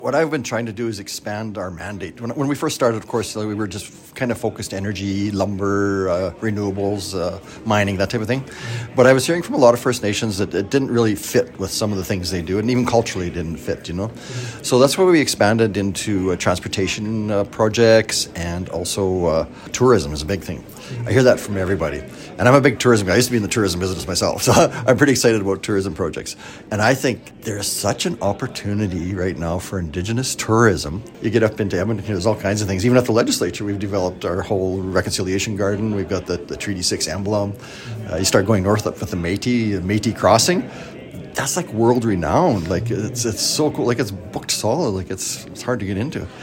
What I've been trying to do is expand our mandate. When we first started, of course, we were just kind of focused energy, lumber, renewables, mining, that type of thing. But I was hearing from a lot of First Nations that it didn't really fit with some of the things they do, and even culturally it didn't fit, So that's why we expanded into transportation projects, and also tourism is a big thing. I hear that from everybody. And I'm a big tourism guy. I used to be in the tourism business myself, so I'm pretty excited about tourism projects. And I think there's such an opportunity right now for Indigenous tourism. You get up into Edmonton, there's all kinds of things. Even at the legislature, we've developed our whole reconciliation garden. We've got the Treaty 6 emblem. You start going north up with the Métis Crossing. That's like world renowned. Like it's so cool. Like it's booked solid. Like it's hard to get into.